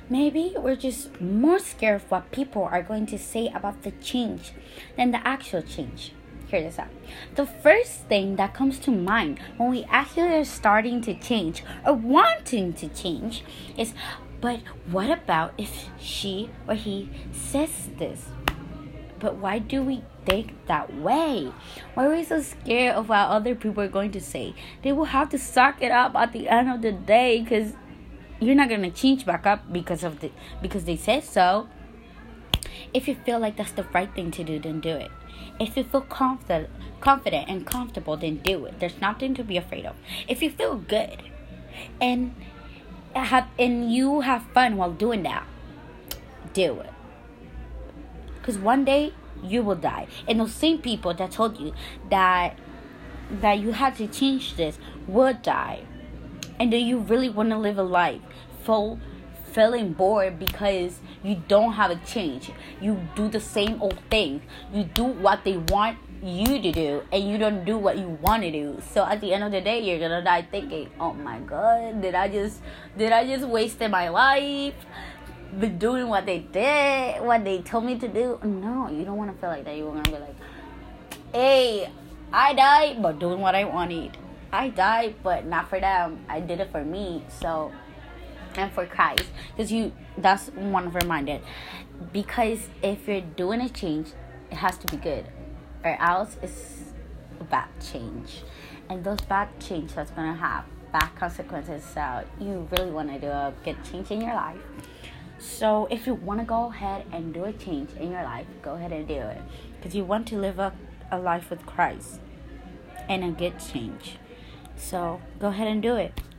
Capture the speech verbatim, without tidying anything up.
Maybe we're just more scared of what people are going to say about the change than the actual change. Hear this out. The first thing that comes to mind when we actually are starting to change or wanting to change is, but what about if she or he says this? But why do we think that way? Why are we so scared of what other people are going to say? They will have to suck it up at the end of the day, because you're not gonna change back up because of the because they said so. If you feel like that's the right thing to do, then do it. If you feel confident, confident and comfortable, then do it. There's nothing to be afraid of. If you feel good and have and you have fun while doing that, do it. Because one day you will die, and those same people that told you that that you had to change this will die. And do you really want to live a life full, feeling bored because you don't have a change? You do the same old thing. You do what they want you to do, and you don't do what you want to do. So at the end of the day, you're gonna die thinking, "Oh my God, did I just did I just wasted my life, been doing what they did, what they told me to do?" No, you don't want to feel like that. You're gonna be like, "Hey, I died, but doing what I wanted. I died, but not for them. I did it for me." So, and for Christ, because you that's one reminded. Because if you're doing a change, it has to be good, or else it's a bad change, and those bad change that's gonna have bad consequences. So you really want to do a good change in your life. So if you want to go ahead and do a change in your life, go ahead and do it, because you want to live a, a life with Christ and a good change. So go ahead and do it.